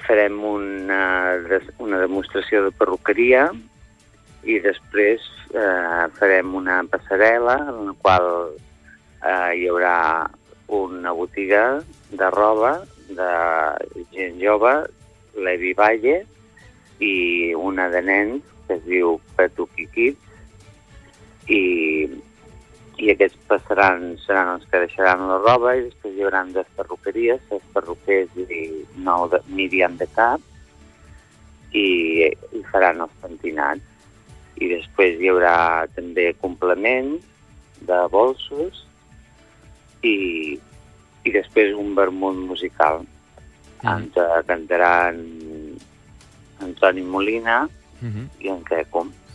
farem una demostració de perruqueria i després farem una passarel·la en la qual hi haurà una botiga de roba de gent jove, Levi Valle, i una de nens que es diu Petuki Kids, i aquests seran els que deixaran la roba, i després hi haurà 2 perruqueries, 6 perruquers i 9 Míriam de cap, i faran els pentinats. I després hi haurà també complements de bolsos i després un vermut musical. Ens cantaran Antoni Molina i en Queco.